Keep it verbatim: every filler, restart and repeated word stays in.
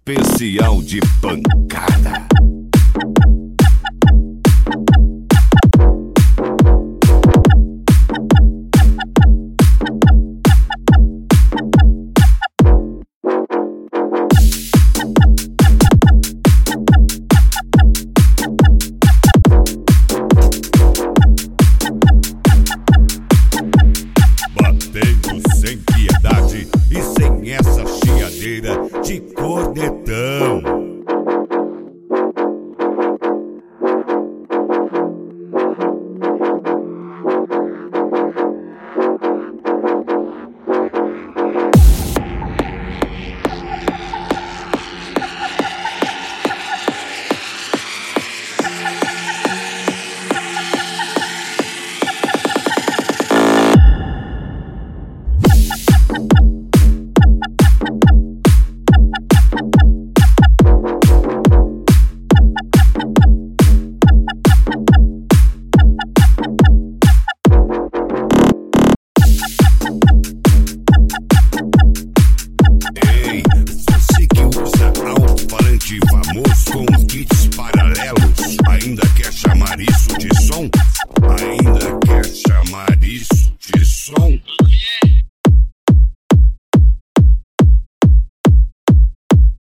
especial de pancada. Batendo sem piedade e sem essa chiadeira de cornetão. Ei, você que usa alto-falante famoso com kits para